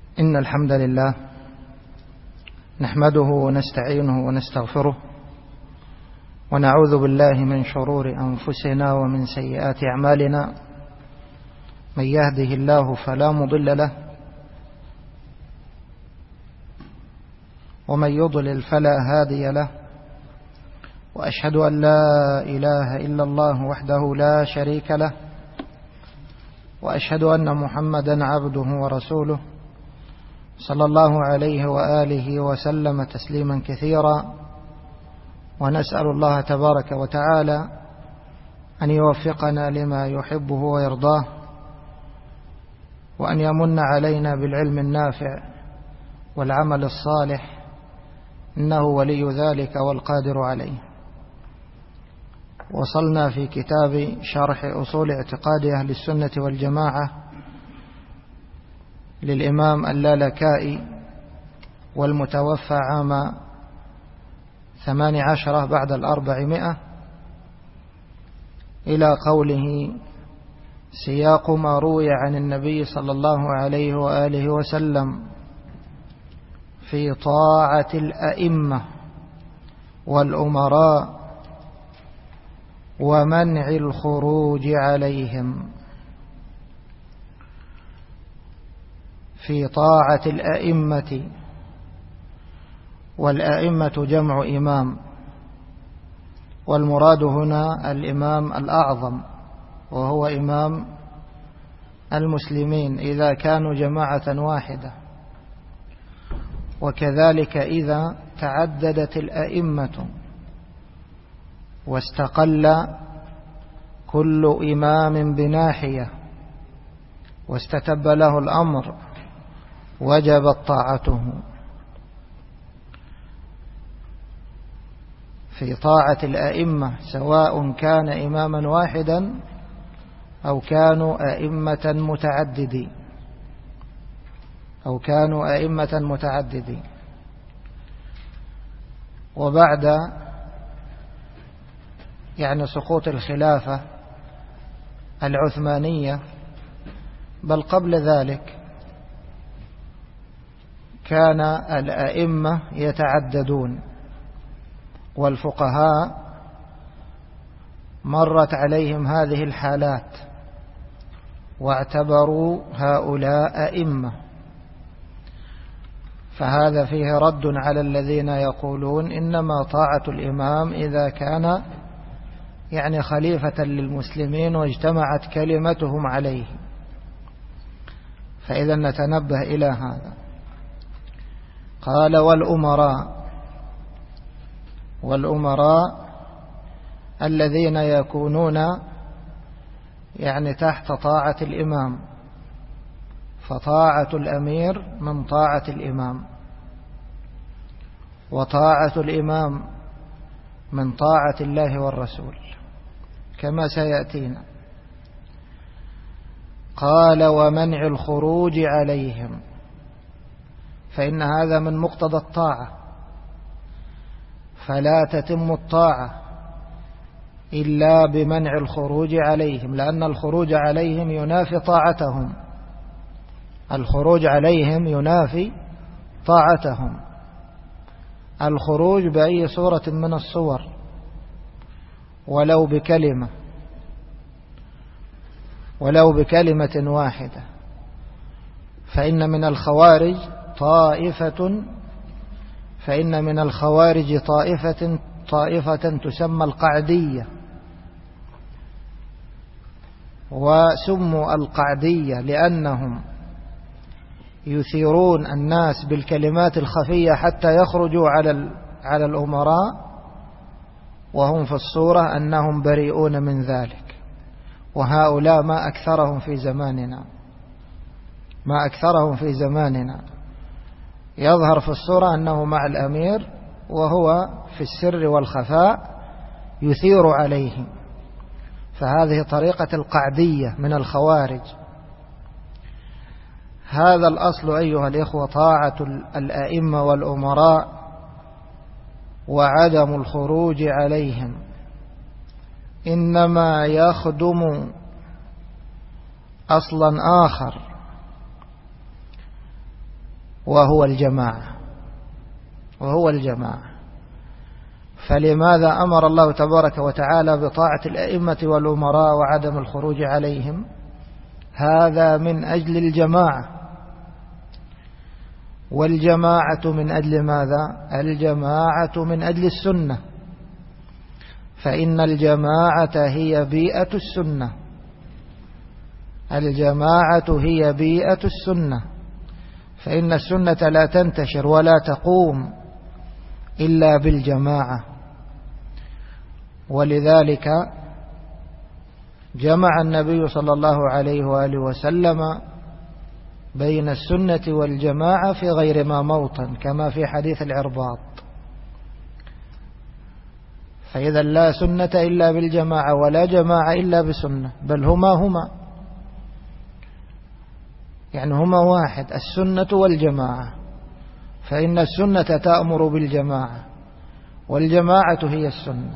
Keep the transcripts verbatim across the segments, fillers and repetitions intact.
إن الحمد لله نحمده ونستعينه ونستغفره ونعوذ بالله من شرور أنفسنا ومن سيئات أعمالنا. من يهده الله فلا مضل له ومن يضلل فلا هادي له، وأشهد أن لا إله إلا الله وحده لا شريك له، وأشهد أن محمدا عبده ورسوله صلى الله عليه وآله وسلم تسليما كثيرا. ونسأل الله تبارك وتعالى أن يوفقنا لما يحبه ويرضاه، وأن يمن علينا بالعلم النافع والعمل الصالح، إنه ولي ذلك والقادر عليه. وصلنا في كتاب شرح أصول اعتقاد أهل السنة والجماعة للإمام اللالكائي، والمتوفى عام ثمان عشرة بعد الأربعمائة، إلى قوله: سياق ما روي عن النبي صلى الله عليه وآله وسلم في طاعة الأئمة والأمراء ومنع الخروج عليهم. في طاعة الأئمة، والأئمة جمع إمام، والمراد هنا الإمام الأعظم، وهو إمام المسلمين إذا كانوا جماعة واحدة، وكذلك إذا تعددت الأئمة واستقل كل إمام بناحية واستتب له الأمر وجبت طاعته. في طاعة الأئمة سواء كان إماما واحدا أو كانوا أئمة متعددين أو كانوا أئمة متعددين. وبعد يعني سقوط الخلافة العثمانية، بل قبل ذلك، كان الأئمة يتعددون، والفقهاء مرت عليهم هذه الحالات واعتبروا هؤلاء أئمة. فهذا فيه رد على الذين يقولون إنما طاعة الإمام إذا كان يعني خليفة للمسلمين واجتمعت كلمتهم عليه. فإذا نتنبه إلى هذا. قال: والأمراء والأمراء الذين يكونون يعني تحت طاعة الإمام، فطاعة الأمير من طاعة الإمام، وطاعة الإمام من طاعة الله والرسول، كما سيأتينا. قال: ومنع الخروج عليهم، فإن هذا من مقتضى الطاعة، فلا تتم الطاعة إلا بمنع الخروج عليهم، لأن الخروج عليهم ينافي طاعتهم. الخروج عليهم ينافي طاعتهم. الخروج بأي صورة من الصور، ولو بكلمة ولو بكلمة واحدة. فإن من الخوارج طائفة فإن من الخوارج طائفة طائفة تسمى القعدية، وسموا القعدية لأنهم يثيرون الناس بالكلمات الخفية حتى يخرجوا على على الأمراء، وهم في الصورة أنهم بريئون من ذلك. وهؤلاء ما أكثرهم في زماننا ما أكثرهم في زماننا يظهر في الصورة أنه مع الأمير، وهو في السر والخفاء يثير عليه. فهذه طريقة القعدية من الخوارج. هذا الأصل أيها الإخوة، طاعة الأئمة والأمراء وعدم الخروج عليهم، إنما يخدم أصلا آخر وهو الجماعة وهو الجماعة فلماذا أمر الله تبارك وتعالى بطاعة الأئمة والأمراء وعدم الخروج عليهم؟ هذا من أجل الجماعة. والجماعة من أجل ماذا؟ الجماعة من أجل السنة، فإن الجماعة هي بيئة السنة الجماعة هي بيئة السنة فإن السنة لا تنتشر ولا تقوم إلا بالجماعة. ولذلك جمع النبي صلى الله عليه وآله وسلم بين السنة والجماعة في غير ما موطن، كما في حديث العرباط. فإذا لا سنة إلا بالجماعة ولا جماعة إلا بسنة، بل هما هما يعني هما واحد، السنة والجماعة. فإن السنة تأمر بالجماعة والجماعة هي السنة.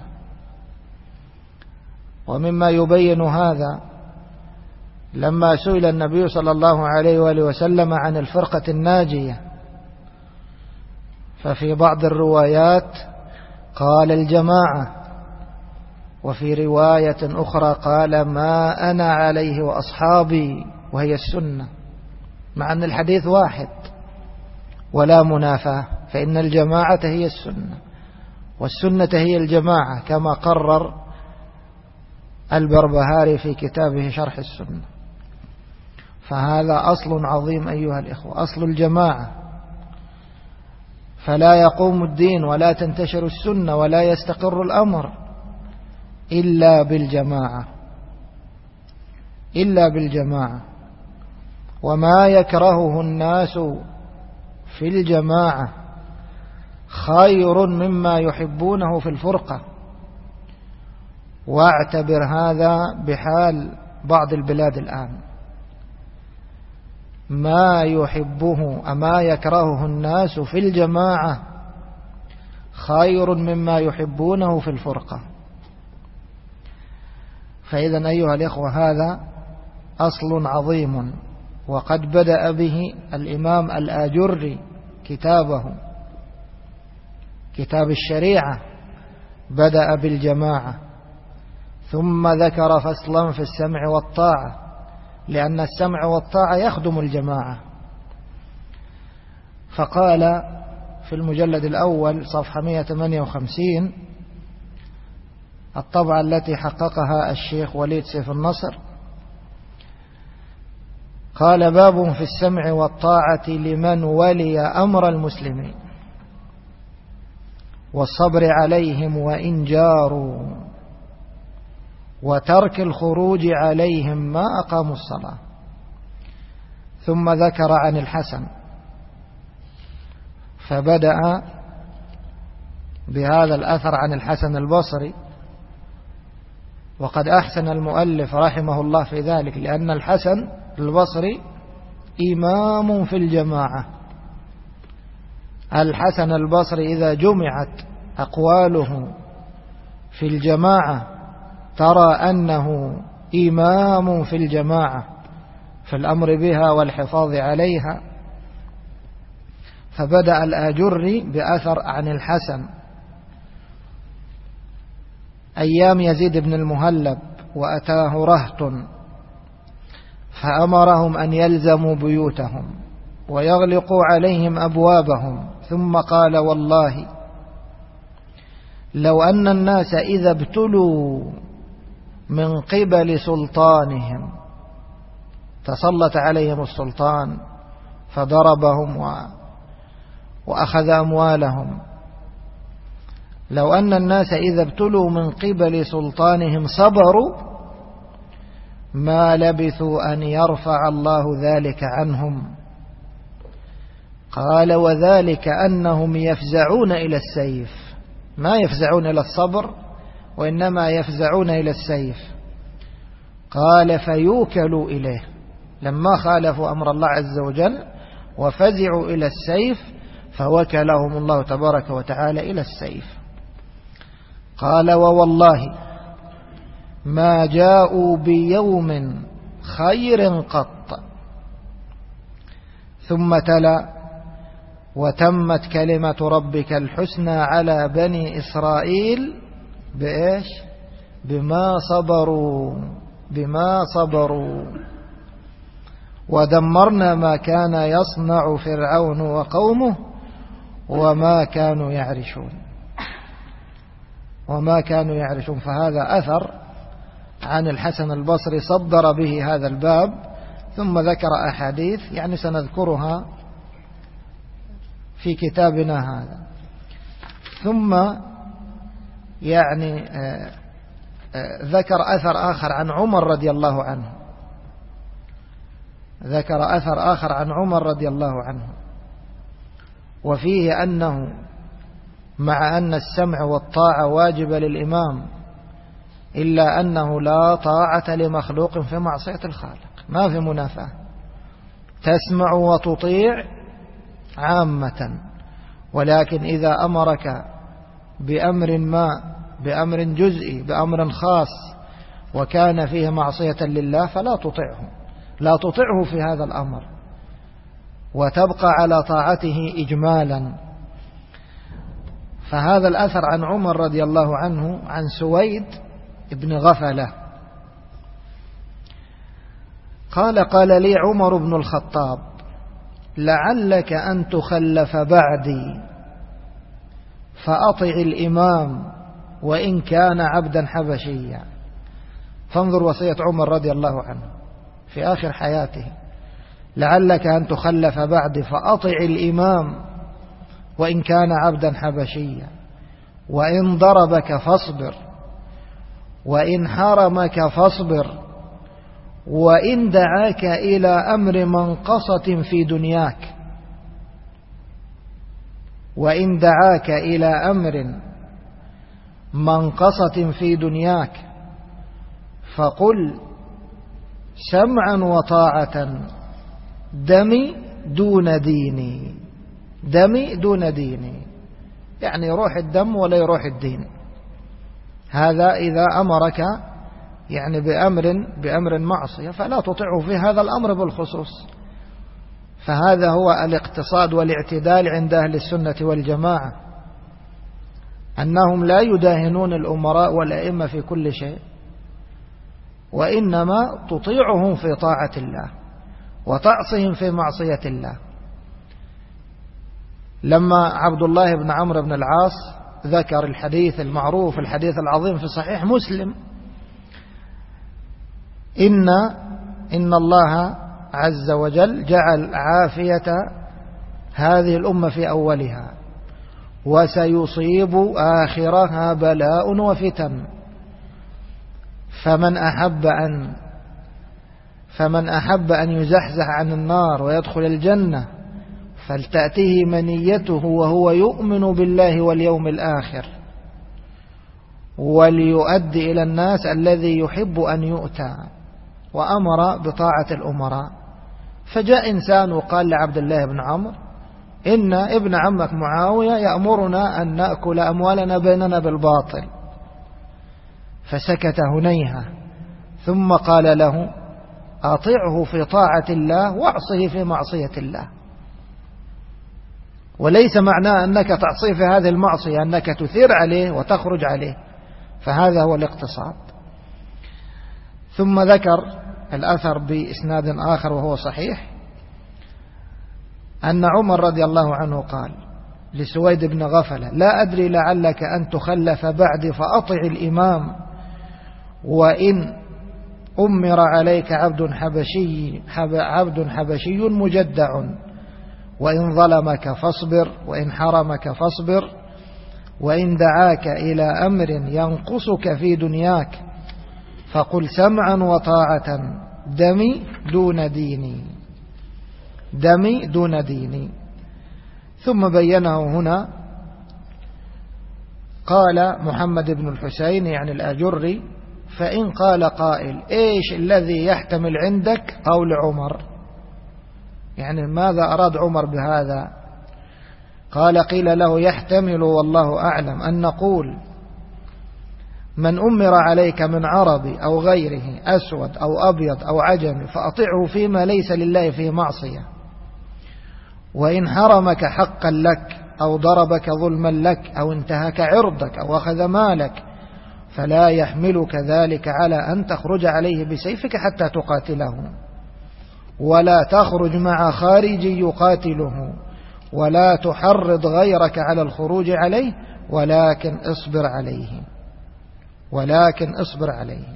ومما يبين هذا لما سئل النبي صلى الله عليه وآله وسلم عن الفرقة الناجية، ففي بعض الروايات قال الجماعة، وفي رواية أخرى قال ما أنا عليه وأصحابي، وهي السنة، مع أن الحديث واحد ولا منافاة، فإن الجماعة هي السنة والسنة هي الجماعة، كما قرر البربهاري في كتابه شرح السنة. فهذا أصل عظيم أيها الإخوة، أصل الجماعة. فلا يقوم الدين ولا تنتشر السنة ولا يستقر الأمر إلا بالجماعة إلا بالجماعة وما يكرهه الناس في الجماعة خير مما يحبونه في الفرقة. واعتبر هذا بحال بعض البلاد الآن، ما يحبه أما يكرهه الناس في الجماعة خير مما يحبونه في الفرقة. فإذا أيها الإخوة هذا أصل عظيم، وقد بدأ به الإمام الآجري كتابه، كتاب الشريعة، بدأ بالجماعة، ثم ذكر فصلا في السمع والطاعة، لأن السمع والطاعة يخدم الجماعة. فقال في المجلد الأول صفحة مئة وثمانية وخمسين، الطبعة التي حققها الشيخ وليد سيف النصر، قال باب في السمع والطاعة لمن ولي أمر المسلمين والصبر عليهم وإن جاروا وترك الخروج عليهم ما أقاموا الصلاة. ثم ذكر عن الحسن، فبدأ بهذا الأثر عن الحسن البصري، وقد أحسن المؤلف رحمه الله في ذلك، لأن الحسن البصري إمام في الجماعة. الحسن البصري إذا جمعت أقواله في الجماعة ترى أنه إمام في الجماعة في الأمر بها والحفاظ عليها. فبدأ الآجري بأثر عن الحسن أيام يزيد بن المهلب، وأتاه رهط فأمرهم أن يلزموا بيوتهم ويغلقوا عليهم أبوابهم، ثم قال والله لو أن الناس إذا ابتلوا من قبل سلطانهم، تسلط عليهم السلطان فضربهم وأخذ أموالهم، لو أن الناس إذا ابتلوا من قبل سلطانهم صبروا ما لبثوا أن يرفع الله ذلك عنهم. قال وذلك أنهم يفزعون إلى السيف، ما يفزعون إلى الصبر وإنما يفزعون إلى السيف. قال فيوكلوا إليه، لما خالفوا أمر الله عز وجل وفزعوا إلى السيف فوكلهم الله تبارك وتعالى إلى السيف. قال ووالله ما جاءوا بيوم خير قط. ثم تلا وتمت كلمة ربك الحسنى على بني إسرائيل بإيش؟ بما صبروا بما صبروا ودمرنا ما كان يصنع فرعون وقومه وما كانوا يعرشون وما كانوا يعرشون. فهذا أثر عن الحسن البصري صدر به هذا الباب، ثم ذكر أحاديث يعني سنذكرها في كتابنا هذا. ثم يعني ذكر أثر آخر عن عمر رضي الله عنه ذكر أثر آخر عن عمر رضي الله عنه وفيه أنه مع أن السمع والطاعة واجبة للإمام إلا أنه لا طاعة لمخلوق في معصية الخالق، ما في منافاة، تسمع وتطيع عامة، ولكن إذا أمرك بأمر ما بأمر جزئي بأمر خاص وكان فيه معصية لله فلا تطعه لا تطعه في هذا الأمر وتبقى على طاعته إجمالا. فهذا الأثر عن عمر رضي الله عنه عن سويد ابن غفلة قال قال لي عمر بن الخطاب لعلك أن تخلف بعدي فأطع الإمام وإن كان عبدا حبشيا. فانظر وصية عمر رضي الله عنه في آخر حياته، لعلك أن تخلف بعدي فأطع الإمام وإن كان عبدا حبشيا، وإن ضربك فاصبر، وإن حرمك فاصبر، وإن دعاك إلى أمر منقصة في دنياك وإن دعاك إلى أمر منقصة في دنياك فقل سمعا وطاعة دمي دون ديني دمي دون ديني، يعني يروح الدم ولا يروح الدين. هذا إذا أمرك يعني بأمر بأمر معصية فلا تطيعه في هذا الأمر بالخصوص. فهذا هو الاقتصاد والاعتدال عند أهل السنة والجماعة، أنهم لا يداهنون الأمراء والأئمة في كل شيء، وإنما تطيعهم في طاعة الله وتعصيهم في معصية الله. لما عبد الله بن عمرو بن العاص ذكر الحديث المعروف الحديث العظيم في صحيح مسلم إن إن الله عز وجل جعل عافية هذه الأمة في أولها وسيصيب آخرها بلاء وفتن، فمن أحب أن فمن أحب أن يزحزح عن النار ويدخل الجنة فلتأته منيته وهو يؤمن بالله واليوم الآخر وليؤدي إلى الناس الذي يحب أن يؤتى، وأمر بطاعة الأمراء. فجاء إنسان وقال لعبد الله بن عمرو إن ابن عمك معاوية يأمرنا أن نأكل أموالنا بيننا بالباطل، فسكت هنيهة ثم قال له أطيعه في طاعة الله واعصه في معصية الله. وليس معناه أنك تعصيه في هذه المعصية أنك تثير عليه وتخرج عليه، فهذا هو الاقتصاد. ثم ذكر الأثر بإسناد آخر وهو صحيح أن عمر رضي الله عنه قال لسويد بن غفلة لا أدري لعلك أن تخلف بعد فأطع الإمام وإن أمر عليك عبد حبشي عبد حبشي مجدع، وإن ظلمك فاصبر، وإن حرمك فاصبر، وإن دعاك إلى أمر ينقصك في دنياك فقل سمعا وطاعة دمي دون ديني دمي دون ديني. ثم بينه هنا قال محمد بن الحسين يعني الأجري فإن قال قائل إيش الذي يحتمل عندك قول عمر، يعني ماذا أراد عمر بهذا؟ قال قيل له يحتمل والله أعلم أن نقول من أمر عليك من عربي أو غيره أسود أو أبيض أو عجمي فأطعه فيما ليس لله فيه معصية، وإن حرمك حقا لك أو ضربك ظلما لك أو انتهك عرضك أو أخذ مالك فلا يحملك ذلك على أن تخرج عليه بسيفك حتى تقاتله، ولا تخرج مع خارجي يقاتله، ولا تحرض غيرك على الخروج عليه، ولكن اصبر عليه ولكن اصبر عليه.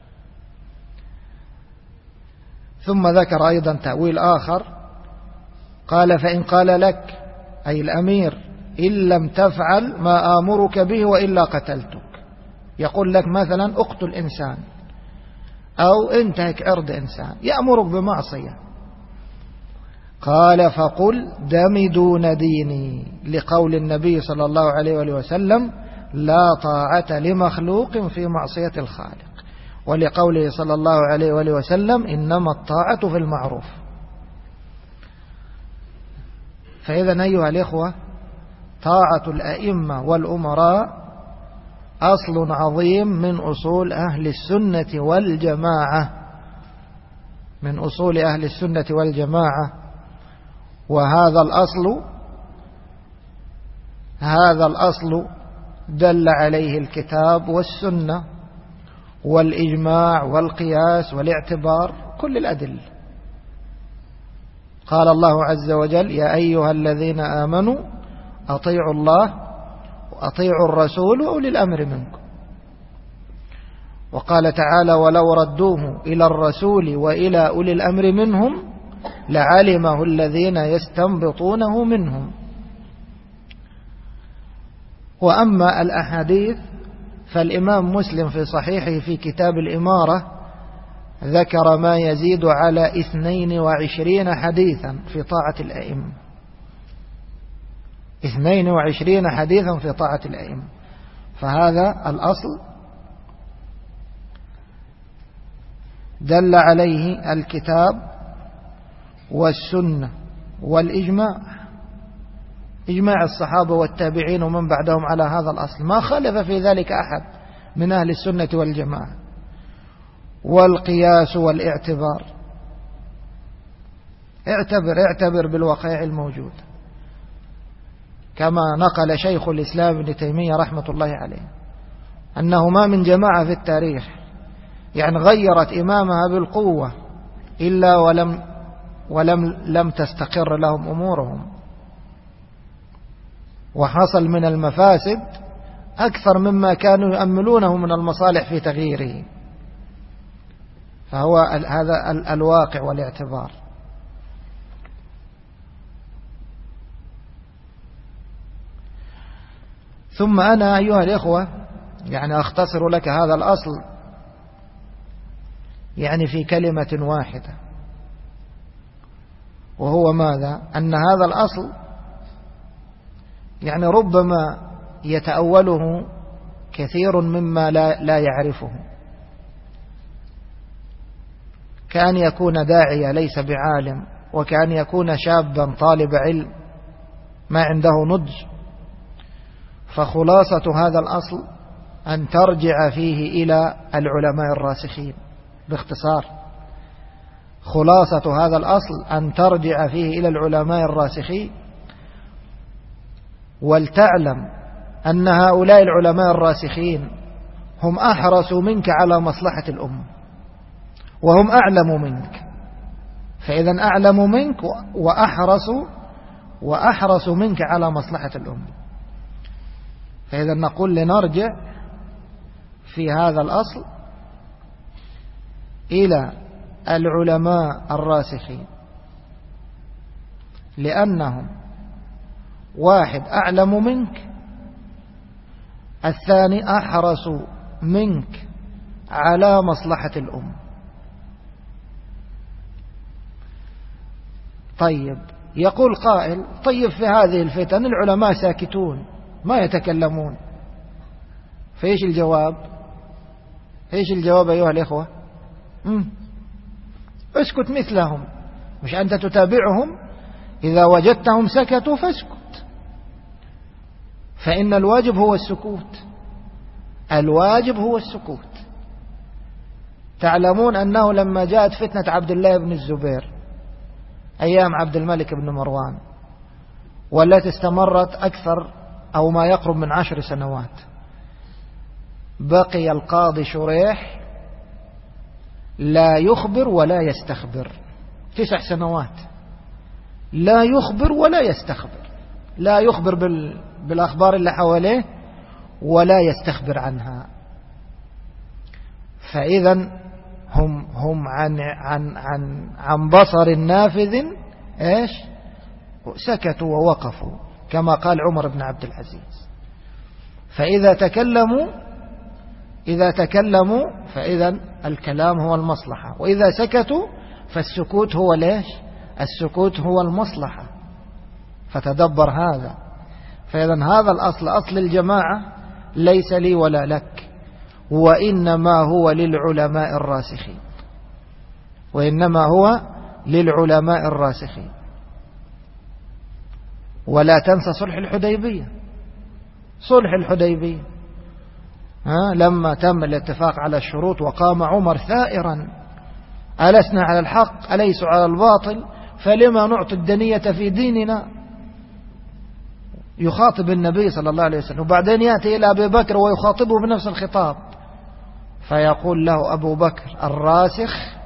ثم ذكر أيضا تأويل آخر، قال فإن قال لك أي الأمير إن لم تفعل ما آمرك به وإلا قتلتك، يقول لك مثلا اقتل إنسان أو انتهك عرض إنسان، يأمرك بمعصية، قال فقل دم دون ديني، لقول النبي صلى الله عليه وآله وسلم لا طاعة لمخلوق في معصية الخالق، ولقوله صلى الله عليه وآله وسلم إنما الطاعة في المعروف. فإذا أيها الإخوة طاعة الأئمة والأمراء أصل عظيم من أصول أهل السنة والجماعة من أصول أهل السنة والجماعة وهذا الأصل هذا الأصل دل عليه الكتاب والسنة والإجماع والقياس والاعتبار، كل الأدلة. قال الله عز وجل يا أيها الذين آمنوا أطيعوا الله وأطيعوا الرسول وأولي الأمر منكم. وقال تعالى ولو ردوه إلى الرسول وإلى أولي الأمر منهم لعلمه الذين يستنبطونه منهم. وأما الأحاديث فالإمام مسلم في صحيحه في كتاب الإمارة ذكر ما يزيد على اثنين وعشرين حديثا في طاعة الأئمة اثنين وعشرين حديثا في طاعة الأئمة. فهذا الأصل دل عليه الكتاب والسنة والإجماع، إجماع الصحابة والتابعين ومن بعدهم على هذا الأصل، ما خالف في ذلك أحد من أهل السنة والجماعة، والقياس والاعتبار. اعتبر اعتبر بالوقائع الموجود، كما نقل شيخ الإسلام ابن تيمية رحمة الله عليه أنه ما من جماعة في التاريخ يعني غيرت إمامها بالقوة إلا ولم ولم لم تستقر لهم أمورهم، وحصل من المفاسد أكثر مما كانوا يؤملونه من المصالح في تغييره. فهو هذا الواقع والاعتبار. ثم أنا أيها الإخوة يعني أختصر لك هذا الأصل يعني في كلمة واحدة، وهو ماذا؟ أن هذا الأصل يعني ربما يتأوله كثير مما لا, لا يعرفه، كأن يكون داعية ليس بعالم، وكأن يكون شابا طالب علم ما عنده نضج. فخلاصة هذا الأصل أن ترجع فيه إلى العلماء الراسخين. باختصار خلاصة هذا الأصل أن ترجع فيه إلى العلماء الراسخين، ولتعلم أن هؤلاء العلماء الراسخين هم أحرص منك على مصلحة الأمة، وهم أعلم منك. فإذا أعلم منك وأحرص وأحرص منك على مصلحة الأمة. فإذا نقول لنرجع في هذا الأصل إلى العلماء الراسخين، لأنهم واحد أعلم منك، الثاني أحرص منك على مصلحة الأمة. طيب يقول قائل طيب في هذه الفتن العلماء ساكتون ما يتكلمون، فإيش الجواب؟ إيش الجواب أيها الإخوة؟ مم. اسكت مثلهم، مش أنت تتابعهم، إذا وجدتهم سكتوا فاسكت، فإن الواجب هو السكوت، الواجب هو السكوت. تعلمون أنه لما جاءت فتنة عبد الله بن الزبير أيام عبد الملك بن مروان والتي استمرت أكثر أو ما يقرب من عشر سنوات. بقي القاضي شريح لا يخبر ولا يستخبر تسع سنوات، لا يخبر ولا يستخبر، لا يخبر بالأخبار اللي حواليه ولا يستخبر عنها. فإذا هم هم عن عن عن عن بصر نافذ ايش سكتوا ووقفوا، كما قال عمر بن عبد العزيز. فإذا تكلموا إذا تكلموا فإذا الكلام هو المصلحة، وإذا سكتوا فالسكوت هو ليش السكوت هو المصلحة. فتدبر هذا. فإذا هذا الأصل أصل الجماعة ليس لي ولا لك، وإنما هو للعلماء الراسخين، وإنما هو للعلماء الراسخين. ولا تنسى صلح الحديبية. صلح الحديبية ها لما تم الاتفاق على الشروط وقام عمر ثائرا: ألسنا على الحق أليس على الباطل، فلما نعطي الدنية في ديننا. يخاطب النبي صلى الله عليه وسلم، وبعدين يأتي إلى أبي بكر ويخاطبه بنفس الخطاب، فيقول له أبو بكر: الراسخ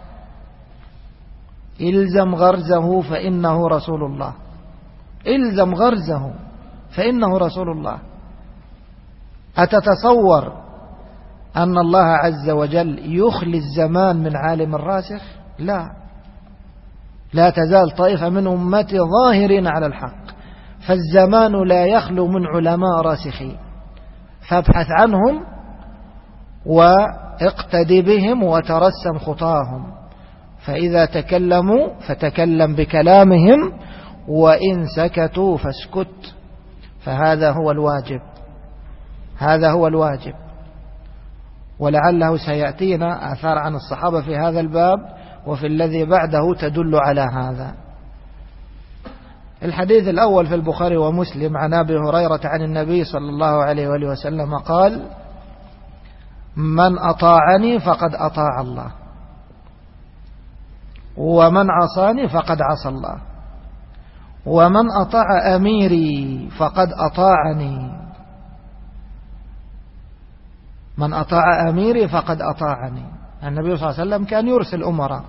إلزم غرزه فإنه رسول الله، إلزم غرزه فإنه رسول الله. أتتصور أن الله عز وجل يخلي الزمان من عالم الراسخ؟ لا، لا تزال طائفة من أمتي ظاهرين على الحق، فالزمان لا يخلو من علماء راسخين، فابحث عنهم واقتدي بهم وترسم خطاهم. فإذا تكلموا فتكلم بكلامهم، وإن سكتوا فاسكت. فهذا هو الواجب، هذا هو الواجب. ولعله سيأتينا آثار عن الصحابة في هذا الباب وفي الذي بعده تدل على هذا. الحديث الأول في البخاري ومسلم عن أبي هريرة عن النبي صلى الله عليه وآله وسلم قال: من أطاعني فقد أطاع الله، ومن عصاني فقد عصى الله، ومن أطاع أميري فقد أطاعني. من أطاع أميري فقد أطاعني. النبي صلى الله عليه وسلم كان يرسل أمراء.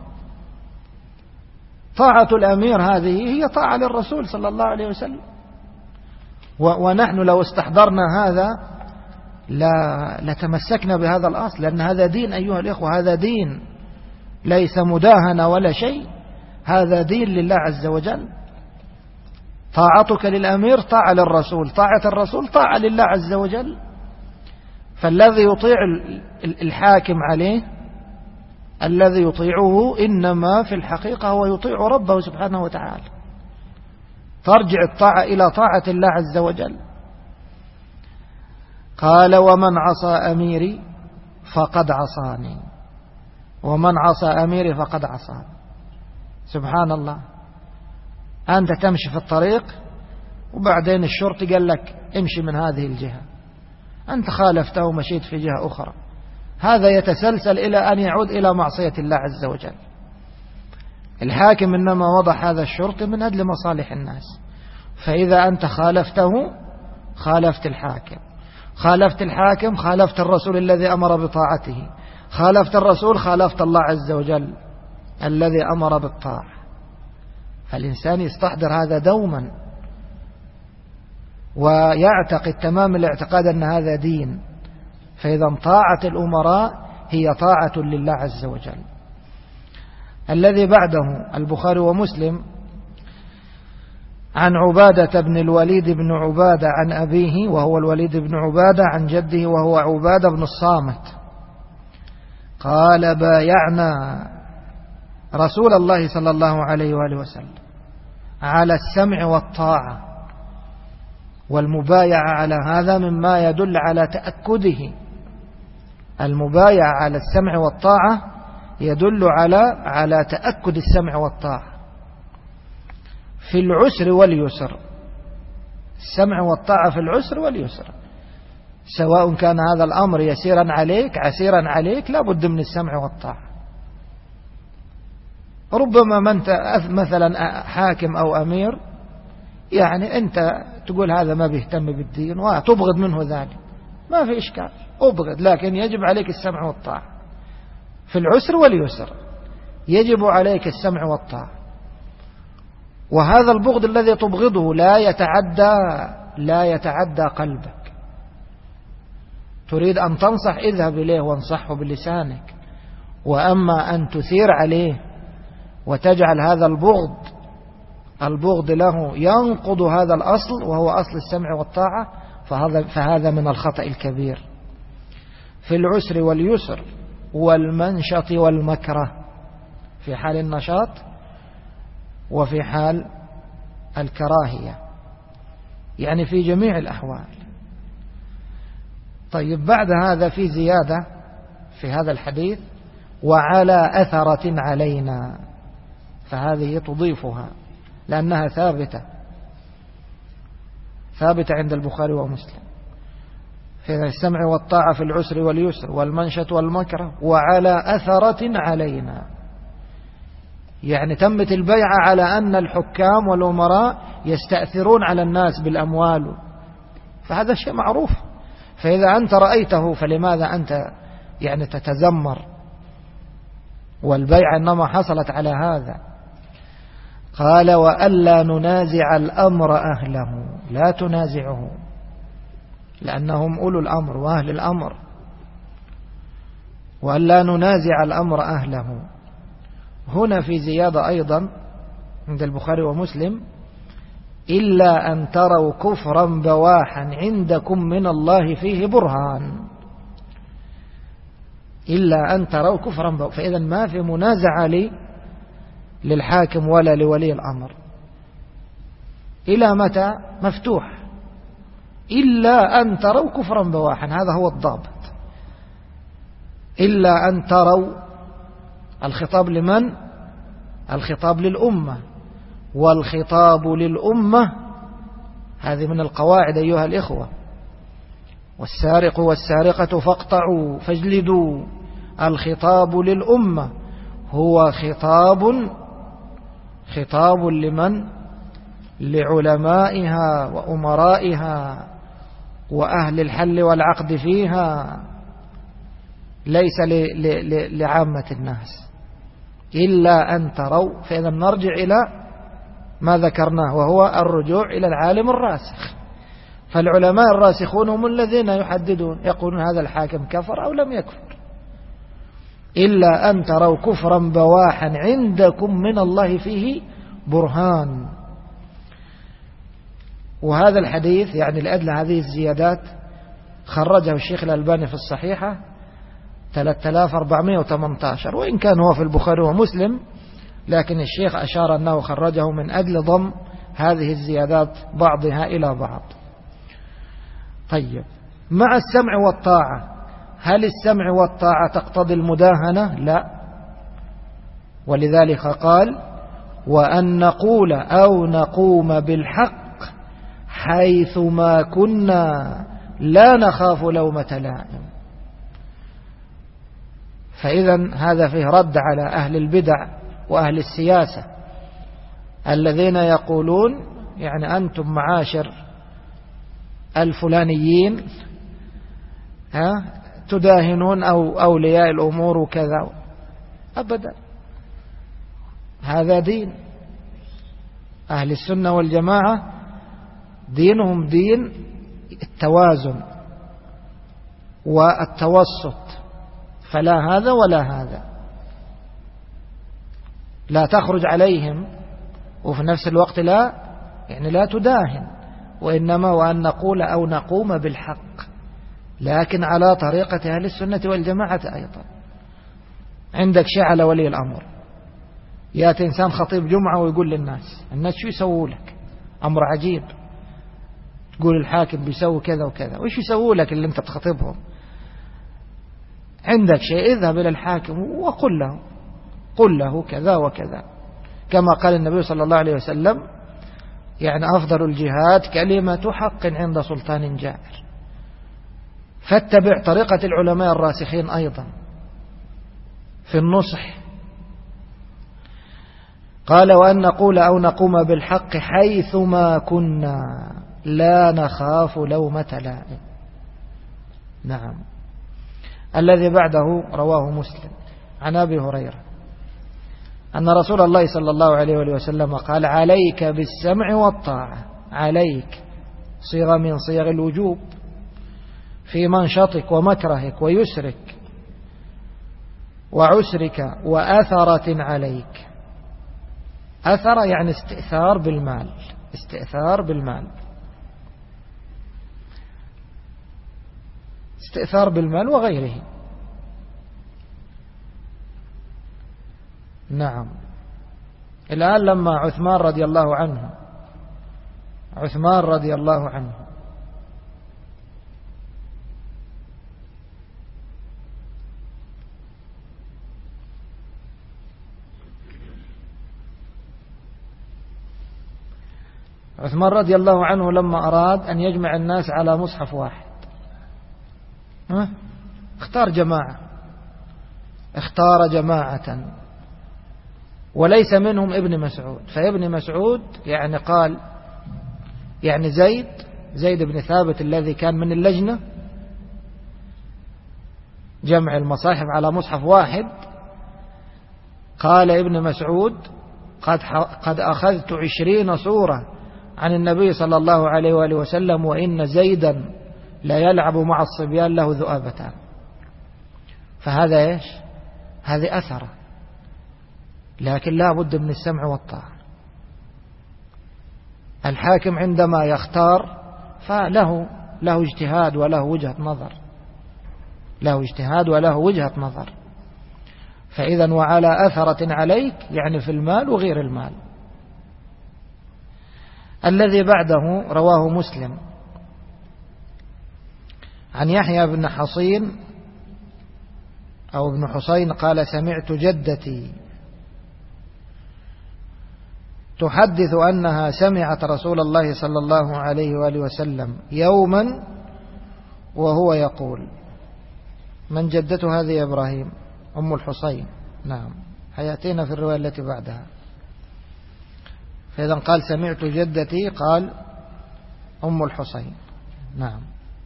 طاعة الأمير هذه هي طاعة للرسول صلى الله عليه وسلم. ونحن لو استحضرنا هذا لا لتمسكنا بهذا الأصل، لأن هذا دين أيها الإخوة، هذا دين ليس مداهنة ولا شيء، هذا دين لله عز وجل. طاعتك للأمير طاعة للرسول، طاعة الرسول طاعة لله عز وجل. فالذي يطيع الحاكم عليه، الذي يطيعه إنما في الحقيقة هو يطيع ربه سبحانه وتعالى. ترجع الطاعة إلى طاعة الله عز وجل. قال: ومن عصى أميري فقد عصاني، ومن عصى أميري فقد عصاني. سبحان الله. أنت تمشي في الطريق وبعدين الشرطي قال لك امشي من هذه الجهة، أنت خالفته ومشيت في جهة أخرى، هذا يتسلسل إلى أن يعود إلى معصية الله عز وجل. الحاكم إنما وضع هذا الشرطي من أجل مصالح الناس، فإذا أنت خالفته خالفت الحاكم، خالفت الحاكم خالفت الرسول الذي أمر بطاعته، خالفت الرسول خالفت الله عز وجل الذي أمر بالطاعة. فالإنسان يستحضر هذا دوما ويعتقد تمام الاعتقاد أن هذا دين. فإذا طاعة الأمراء هي طاعة لله عز وجل. الذي بعده البخاري ومسلم عن عبادة بن الوليد بن عبادة عن أبيه وهو الوليد بن عبادة عن جده وهو عبادة بن الصامت قال: بايعنا رسول الله صلى الله عليه وآله وسلم على السمع والطاعة. والمبايعة على هذا مما يدل على تأكده. المبايعة على السمع والطاعة يدل على على تأكد السمع والطاعة في العسر واليسر. السمع والطاعة في العسر واليسر، سواء كان هذا الأمر يسيرا عليك عسيرا عليك، لا بد من السمع والطاعة. ربما من مثلا حاكم أو أمير يعني أنت تقول هذا ما بيهتم بالدين وتبغض منه ذلك، ما في إشكال، أبغض، لكن يجب عليك السمع والطاعة في العسر واليسر، يجب عليك السمع والطاعة. وهذا البغض الذي تبغضه لا يتعدى لا يتعدى قلبك. تريد أن تنصح، اذهب إليه وانصحه بلسانك، وأما أن تثير عليه وتجعل هذا البغض البغض له ينقض هذا الأصل وهو أصل السمع والطاعة، فهذا, فهذا من الخطأ الكبير في العسر واليسر والمنشط والمكره، في حال النشاط وفي حال الكراهية، يعني في جميع الأحوال. طيب، بعد هذا في زيادة في هذا الحديث: وعلى أثرة علينا، فهذه تضيفها لأنها ثابتة ثابتة عند البخاري ومسلم، في السمع والطاعة في العسر واليسر والمنشط والمكره وعلى أثرة علينا، يعني تمت البيعة على أن الحكام والأمراء يستأثرون على الناس بالأموال، فهذا شيء معروف، فإذا أنت رأيته فلماذا أنت يعني تتذمر؟ والبيعة إنما حصلت على هذا. قال: وألا ننازع الأمر أهله، لا تنازعه، لأنهم أولو الأمر وأهل الأمر. وألا ننازع الأمر أهله. هنا في زيادة أيضا عند البخاري ومسلم: إلا أن تروا كفرا بواحا عندكم من الله فيه برهان. إلا أن تروا كفرا بواحا، فإذا ما في منازعة لي للحاكم ولا لولي الأمر. إلى متى؟ مفتوح. إلا أن تروا كفرا بواحا، هذا هو الضابط. إلا أن تروا، الخطاب لمن؟ الخطاب للأمة، والخطاب للأمة هذه من القواعد أيها الإخوة: والسارق والسارقة فاقطعوا فاجلدوا. الخطاب للأمة هو خطاب خطاب لمن؟ لعلمائها وأمرائها وأهل الحل والعقد فيها، ليس لعامة الناس. إلا أن تروا، فإذا نرجع إلى ما ذكرناه وهو الرجوع إلى العالم الراسخ. فالعلماء الراسخون هم الذين يحددون، يقولون هذا الحاكم كفر أو لم يكفر. إلا أن تروا كفرا بواحا عندكم من الله فيه برهان. وهذا الحديث يعني لأجل هذه الزيادات خرجه الشيخ الألباني في الصحيحة ثلاثة آلاف وأربعمائة وثمانية عشر، وإن كان هو في البخاري ومسلم، لكن الشيخ أشار أنه خرجه من أجل ضم هذه الزيادات بعضها إلى بعض. طيب، مع السمع والطاعة، هل السمع والطاعة تقتضي المداهنة؟ لا، ولذلك قال: وأن نقول أو نقوم بالحق حيث ما كنا لا نخاف لومة لائم. فإذا هذا فيه رد على أهل البدع وأهل السياسة الذين يقولون يعني أنتم معاشر الفلانيين ها تداهنون أو أولياء الأمور وكذا. أبدا، هذا دين أهل السنة والجماعة، دينهم دين التوازن والتوسط، فلا هذا ولا هذا. لا تخرج عليهم وفي نفس الوقت لا يعني لا تداهن، وإنما وأن نقول أو نقوم بالحق، لكن على طريقة أهل السنة والجماعة أيضا. عندك شيء على ولي الأمر، يأتي إنسان خطيب جمعة ويقول للناس، الناس شو يسووا لك؟ أمر عجيب. تقول الحاكم بيسوي كذا وكذا، وإيش يسووا لك اللي أنت تخطبهم؟ عندك شيء، اذهب إلى الحاكم وقل له قل له كذا وكذا، كما قال النبي صلى الله عليه وسلم: يعني أفضل الجهاد كلمة حق عند سلطان جائر. فاتبع طريقة العلماء الراسخين أيضا في النصح. قال وأن نقول أو نقوم بالحق حيثما كنا لا نخاف لومة لائم. نعم. الذي بعده رواه مسلم عن أبي هريرة أن رسول الله صلى الله عليه وسلم قال عليك بالسمع والطاعة. عليك صيغة من صيغ الوجوب في منشطك ومكرهك ويسرك وعسرك وأثرة عليك. أثر يعني استئثار بالمال، استئثار بالمال، استئثار بالمال وغيره. نعم. الآن لما عثمان رضي الله عنه عثمان رضي الله عنه عثمان رضي الله عنه لما أراد أن يجمع الناس على مصحف واحد ها؟ اختار جماعة اختار جماعة وليس منهم ابن مسعود. فابن مسعود يعني قال يعني زيد زيد بن ثابت الذي كان من اللجنة جمع المصاحف على مصحف واحد، قال ابن مسعود قد, قد أخذت عشرين سورة عن النبي صلى الله عليه وآله وسلم وإن زيدا لا يلعب مع الصبيان له ذؤابتان. فهذا إيش؟ هذه أثرة، لكن لا بد من السمع والطاعة. الحاكم عندما يختار فله له اجتهاد وله وجهة نظر، له اجتهاد وله وجهة نظر. فإذا وعلى أثرة عليك يعني في المال وغير المال. الذي بعده رواه مسلم عن يحيى بن حصين أو ابن حسين قال سمعت جدتي تحدث أنها سمعت رسول الله صلى الله عليه وآله وسلم يوما وهو يقول. من جدته هذه إبراهيم أم الحسين. نعم. حياتنا في الرواية التي بعدها. فإذا قال سمعت جدتي قال أم الحسين. نعم.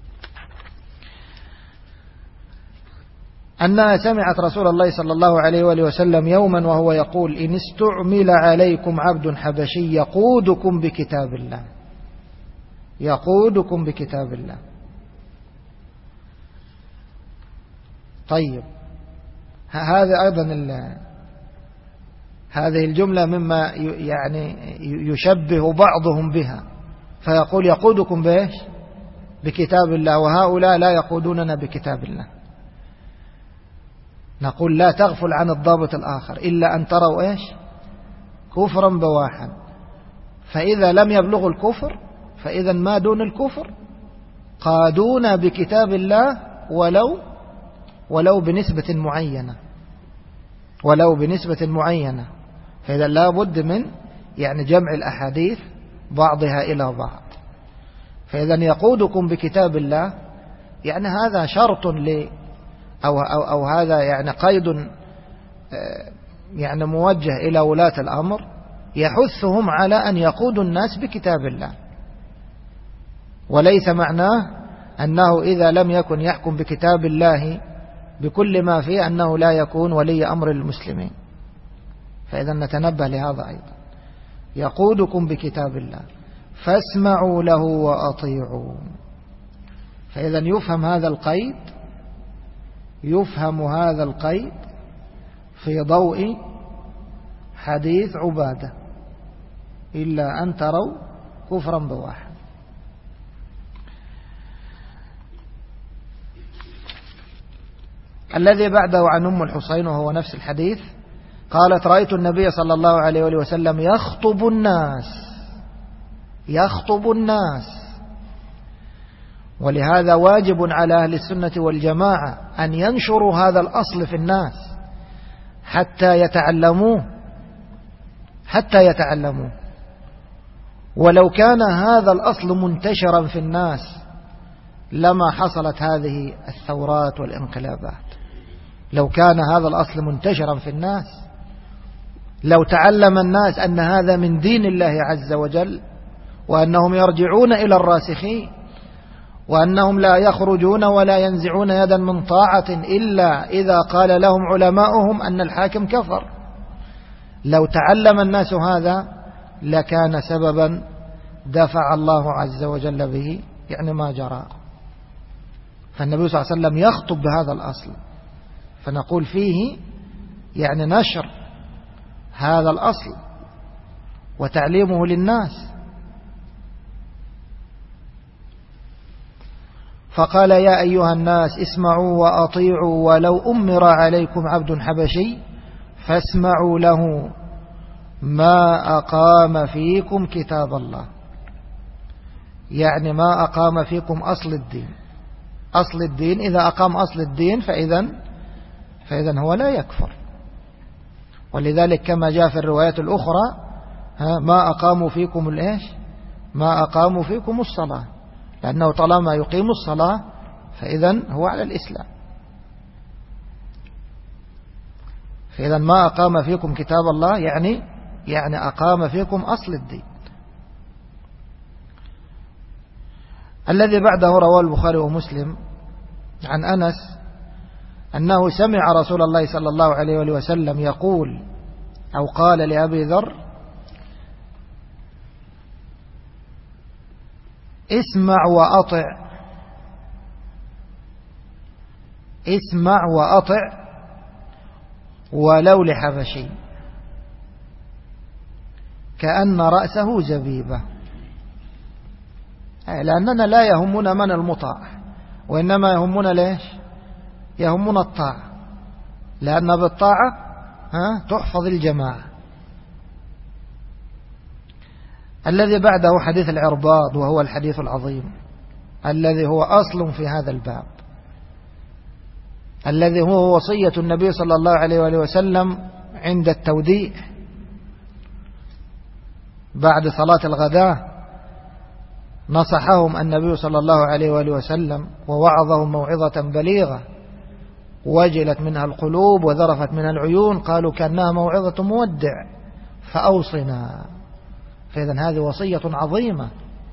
أنها سمعت رسول الله صلى الله عليه وآله وسلم يوما وهو يقول إن استعمل عليكم عبد حبشي يقودكم بكتاب الله، يقودكم بكتاب الله. طيب هذا أيضا هذه الجملة مما يعني يشبه بعضهم بها، فيقول يقودكم بإيش؟ بكتاب الله، وهؤلاء لا يقودوننا بكتاب الله. نقول لا تغفل عن الضابط الآخر إلا أن تروا إيش؟ كفرا بواحا. فإذا لم يبلغوا الكفر فإذا ما دون الكفر قادونا بكتاب الله ولو ولو بنسبة معينة، ولو بنسبة معينة. فإذا لا بد من يعني جمع الأحاديث بعضها إلى بعض. فإذا يقودكم بكتاب الله يعني هذا شرط ل أو, أو, أو هذا يعني قيد يعني موجه إلى ولاة الأمر يحثهم على أن يقودوا الناس بكتاب الله، وليس معناه أنه إذا لم يكن يحكم بكتاب الله بكل ما فيه أنه لا يكون ولي أمر المسلمين. فإذا نتنبه لهذا أيضا. يقودكم بكتاب الله فاسمعوا له وأطيعوا. فإذا يفهم هذا القيد يفهم هذا القيد في ضوء حديث عبادة إلا أن تروا كفرا بواحد. الذي بعده عن أم الحسين وهو نفس الحديث قالت رأيت النبي صلى الله عليه وسلم يخطب الناس يخطب الناس. ولهذا واجب على أهل السنة والجماعة أن ينشروا هذا الأصل في الناس حتى يتعلموه حتى يتعلموه. ولو كان هذا الأصل منتشرا في الناس لما حصلت هذه الثورات والانقلابات. لو كان هذا الأصل منتشرا في الناس لو تعلم الناس أن هذا من دين الله عز وجل، وأنهم يرجعون إلى الراسخين، وأنهم لا يخرجون ولا ينزعون يدا من طاعة إلا إذا قال لهم علماؤهم أن الحاكم كفر، لو تعلم الناس هذا لكان سببا دفع الله عز وجل به يعني ما جرى. فالنبي صلى الله عليه وسلم يخطب بهذا الأصل، فنقول فيه يعني نشر هذا الأصل وتعليمه للناس. فقال يا أيها الناس اسمعوا وأطيعوا ولو أمر عليكم عبد حبشي فاسمعوا له ما أقام فيكم كتاب الله، يعني ما أقام فيكم أصل الدين. أصل الدين إذا أقام أصل الدين فإذا فإذا هو لا يكفر. ولذلك كما جاء في الروايات الأخرى ما أقاموا فيكم الإيش ما أقاموا فيكم الصلاة، لأنه طالما يقيم الصلاة فإذا هو على الإسلام. فإذا ما أقام فيكم كتاب الله يعني يعني أقام فيكم أصل الدين. الذي بعده رواه البخاري ومسلم عن أنس أنه سمع رسول الله صلى الله عليه وآله وسلم يقول أو قال لأبي ذر اسمع وأطع اسمع وأطع ولو لحبشي كأن رأسه زبيبة، لأننا لا يهمنا من المطاع، وإنما يهمنا ليش يهمنا الطاعة، لأن بالطاعة ها تحفظ الجماعة. الذي بعده حديث العرباض، وهو الحديث العظيم الذي هو أصل في هذا الباب، الذي هو وصية النبي صلى الله عليه وآله وسلم عند التوديع بعد صلاة الغداء، نصحهم النبي صلى الله عليه وآله وسلم ووعظهم موعظة بليغة وجلت منها القلوب وذرفت منها العيون، قالوا كأنها موعظة مودع فأوصنا. فإذا هذه وصية عظيمة،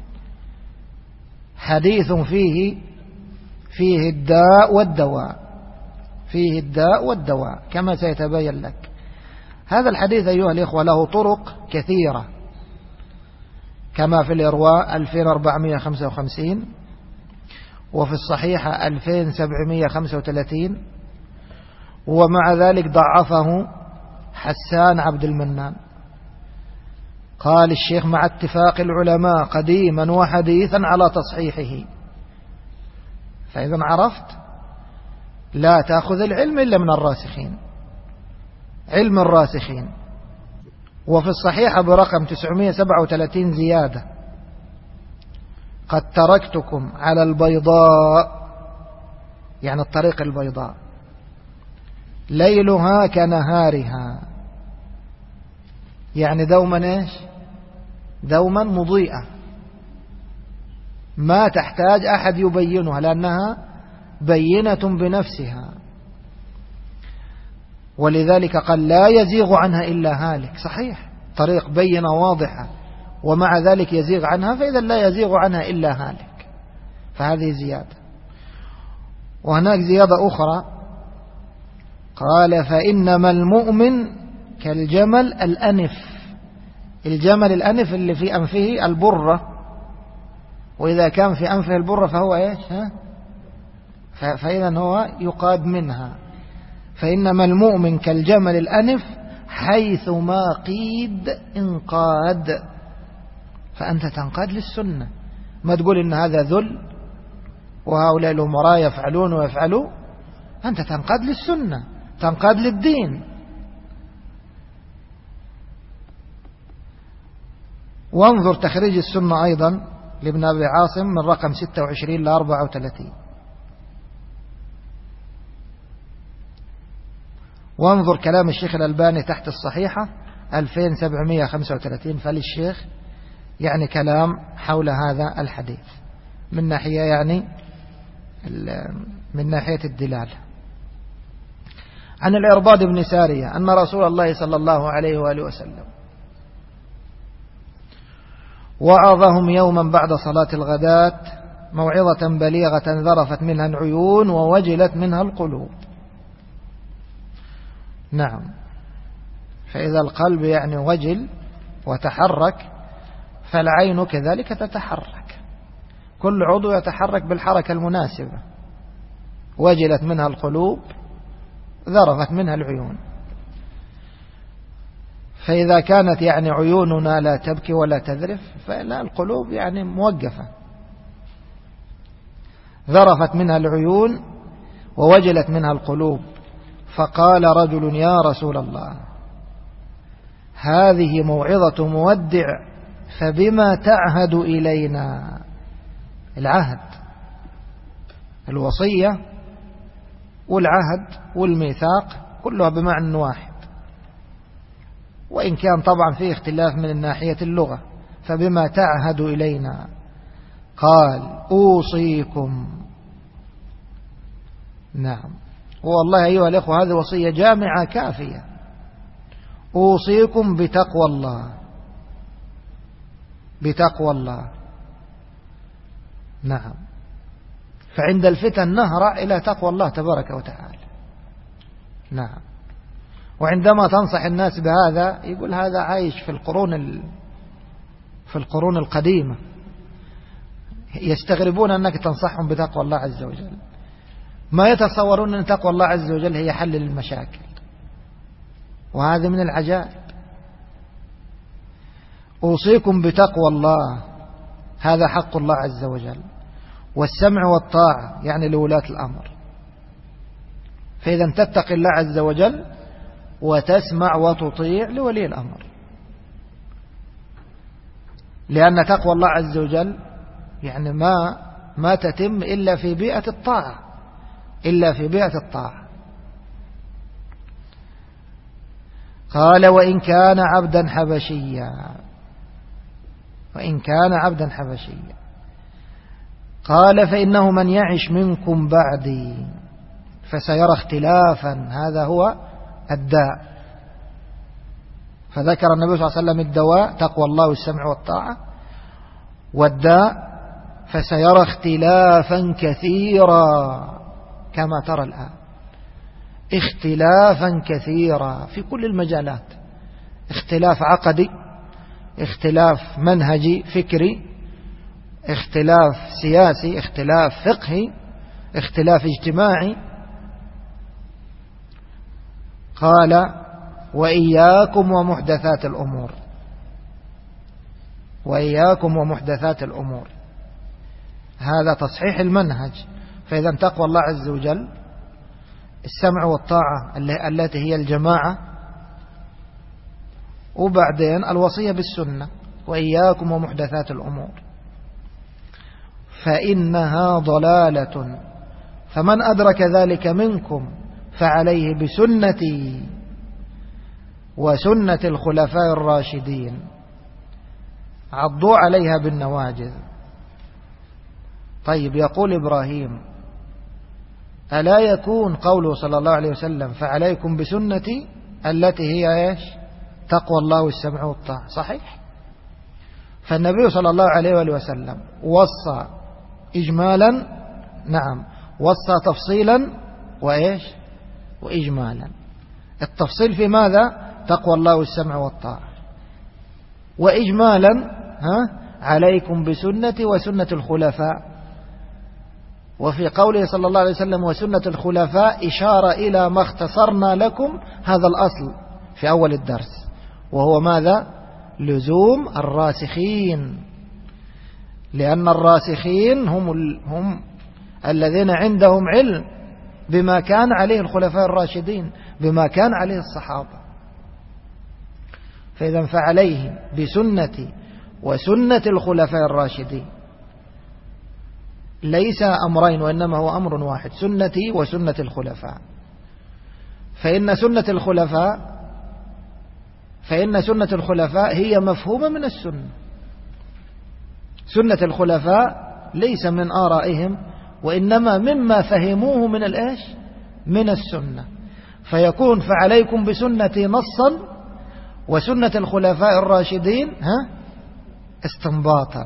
حديث فيه فيه الداء والدواء فيه الداء والدواء كما سيتبين لك. هذا الحديث أيها الإخوة له طرق كثيرة كما في الإرواء ألفين وأربعمائة وخمسة وخمسين، وفي الصحيحة ألفين وسبعمائة وخمسة وثلاثين، ومع ذلك ضعفه حسان عبد المنان. قال الشيخ مع اتفاق العلماء قديما وحديثا على تصحيحه. فإذا عرفت لا تأخذ العلم إلا من الراسخين، علم الراسخين. وفي الصحيحة برقم تسعمائة وسبعة وثلاثين زيادة قد تركتكم على البيضاء، يعني الطريق البيضاء، ليلها كنهارها، يعني دوما إيش دوما مضيئة ما تحتاج أحد يبينها، لأنها بينة بنفسها. ولذلك قال لا يزيغ عنها إلا هالك. صحيح، طريق بينة واضحة ومع ذلك يزيغ عنها، فإذا لا يزيغ عنها إلا هالك. فهذه زيادة. وهناك زيادة أخرى قال فإنما المؤمن كالجمل الأنف. الجمل الأنف اللي في أنفه البرة، وإذا كان في أنفه البرة فهو إيش ها؟ فإذا هو يقاد منها. فإنما المؤمن كالجمل الأنف حيث ما قيد انقاد. فأنت تنقاد للسنة، ما تقول إن هذا ذل وهؤلاء الأمراء يفعلون ويفعلوا. أنت تنقاد للسنة، تنقاد للدين. وانظر تخريج السنة أيضا لابن أبي عاصم من رقم ستة وعشرين إلى أربعة وثلاثين. وانظر كلام الشيخ الألباني تحت الصحيحة ألفين وسبعمائة وخمسة وثلاثين. فللشيخ يعني كلام حول هذا الحديث من ناحية يعني من ناحية الدلالة. عن العرباض بن سارية أن رسول الله صلى الله عليه وآله وسلم وعظهم يوما بعد صلاة الغداة موعظة بليغة ذرفت منها العيون ووجلت منها القلوب. نعم، فإذا القلب يعني وجل وتحرك فالعين كذلك تتحرك، كل عضو يتحرك بالحركة المناسبة. وجلت منها القلوب ذرفت منها العيون. فإذا كانت يعني عيوننا لا تبكي ولا تذرف فلا، القلوب يعني موقفة. ذرفت منها العيون ووجلت منها القلوب. فقال رجل: يا رسول الله، هذه موعظة مودع فبما تعهد إلينا؟ العهد، الوصية والعهد والميثاق كلها بمعنى واحد، وإن كان طبعا فيه اختلاف من ناحية اللغة. فبما تعهد إلينا؟ قال: أوصيكم. نعم، والله أيها الأخوة هذه وصية جامعة كافية. أوصيكم بتقوى الله، بتقوى الله. نعم، فعند الفتن نهرع إلى تقوى الله تبارك وتعالى. نعم، وعندما تنصح الناس بهذا يقول هذا عايش في القرون في القرون القديمة، يستغربون أنك تنصحهم بتقوى الله عز وجل، ما يتصورون أن تقوى الله عز وجل هي حل للمشاكل، وهذا من العجائب. أوصيكم بتقوى الله، هذا حق الله عز وجل، والسمع والطاعة يعني لولاة الأمر. فإذا تتقي الله عز وجل وتسمع وتطيع لولي الأمر، لأن تقوى الله عز وجل يعني ما ما تتم إلا في بيئة الطاعة، إلا في بيئة الطاعة. قال: وإن كان عبدا حبشيا، وإن كان عبدا حبشيا. قال: فإنه من يعش منكم بعدي فسيرى اختلافا. هذا هو الداء. فذكر النبي صلى الله عليه وسلم الدواء تقوى الله والسمع والطاعة، والداء فسيرى اختلافا كثيرا كما ترى الآن، اختلافا كثيرا في كل المجالات، اختلاف عقدي، اختلاف منهجي فكري، اختلاف سياسي، اختلاف فقهي، اختلاف اجتماعي. قال: وإياكم ومحدثات الأمور، وإياكم ومحدثات الأمور. هذا تصحيح المنهج. فإذا تقوى الله عز وجل، السمع والطاعة التي هي الجماعة، وبعدين الوصية بالسنة، وإياكم ومحدثات الأمور فإنها ضلالة، فمن أدرك ذلك منكم فعليه بسنتي وسنة الخلفاء الراشدين، عضوا عليها بالنواجذ. طيب، يقول إبراهيم: ألا يكون قوله صلى الله عليه وسلم فعليكم بسنتي التي هي إيش؟ تقوى الله والسمع والطاعة. صحيح. فالنبي صلى الله عليه وآله وسلم وصى إجمالا، نعم، وصى تفصيلا وإيش؟ وإجمالا. التفصيل في ماذا؟ تقوى الله والسمع والطاعة. وإجمالا ها عليكم بسنتي وسنة الخلفاء. وفي قوله صلى الله عليه وسلم وسنة الخلفاء إشارة إلى ما اختصرنا لكم هذا الأصل في أول الدرس، وهو ماذا؟ لزوم الراسخين، لأن الراسخين هم, هم الذين عندهم علم بما كان عليه الخلفاء الراشدين، بما كان عليه الصحابة. فإذا فعليه بسنتي وسنة الخلفاء الراشدين، ليس أمرين وإنما هو أمر واحد، سنتي وسنة الخلفاء. فإن سنة الخلفاء فإن سنة الخلفاء هي مفهومة من السنة. سنة الخلفاء ليس من آرائهم، وإنما مما فهموه من الإيش؟ من السنة. فيكون فعليكم بسنتي نصا وسنة الخلفاء الراشدين ها استنباطا.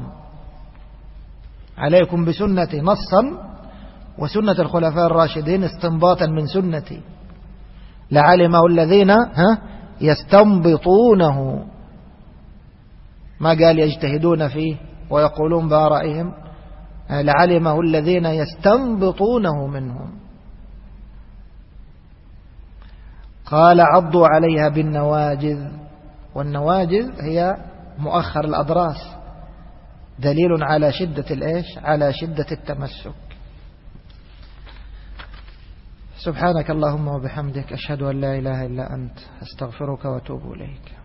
عليكم بسنتي نصا وسنة الخلفاء الراشدين استنباطا من سنتي لعلمه الذين ها يستنبطونه، ما قال يجتهدون فيه ويقولون بآرائهم، لعلمه الذين يستنبطونه منهم. قال عضوا عليها بالنواجذ، والنواجذ هي مؤخر الأضراس، دليل على شدة الإيش؟ على شدة التمسك. سبحانك اللهم وبحمدك، أشهد أن لا إله إلا أنت، أستغفرك وأتوب إليك.